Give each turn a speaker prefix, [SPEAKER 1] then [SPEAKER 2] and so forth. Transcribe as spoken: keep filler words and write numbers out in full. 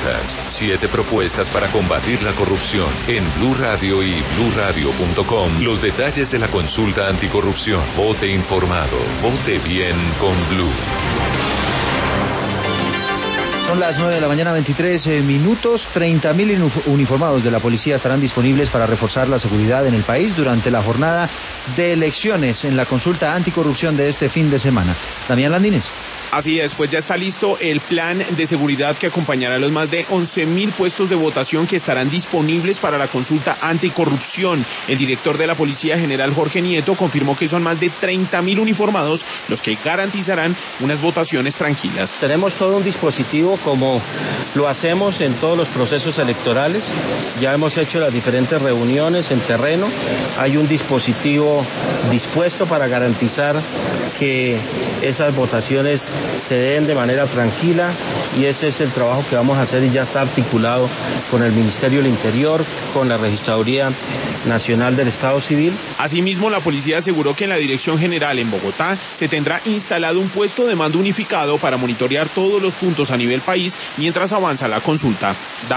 [SPEAKER 1] escuchas siete propuestas para combatir la corrupción. En Blue Radio y blue radio punto com, los detalles de la consulta anticorrupción. Vote informado, vote bien con Blue.
[SPEAKER 2] Son las nueve de la mañana, veintitrés minutos. treinta mil uniformados de la policía estarán disponibles para reforzar la seguridad en el país durante la jornada de elecciones en la consulta anticorrupción de este fin de semana. Damián Landines.
[SPEAKER 3] Así es, pues ya está listo el plan de seguridad que acompañará a los más de once mil puestos de votación que estarán disponibles para la consulta anticorrupción. El director de la Policía General, Jorge Nieto, confirmó que son más de treinta mil uniformados los que garantizarán unas votaciones tranquilas.
[SPEAKER 4] Tenemos todo un dispositivo como lo hacemos en todos los procesos electorales. Ya hemos hecho las diferentes reuniones en terreno. Hay un dispositivo dispuesto para garantizar que esas votaciones se den de manera tranquila, y ese es el trabajo que vamos a hacer, y ya está articulado con el Ministerio del Interior, con la Registraduría Nacional del Estado Civil.
[SPEAKER 3] Asimismo, la policía aseguró que en la Dirección General en Bogotá se tendrá instalado un puesto de mando unificado para monitorear todos los puntos a nivel país mientras avanza la consulta.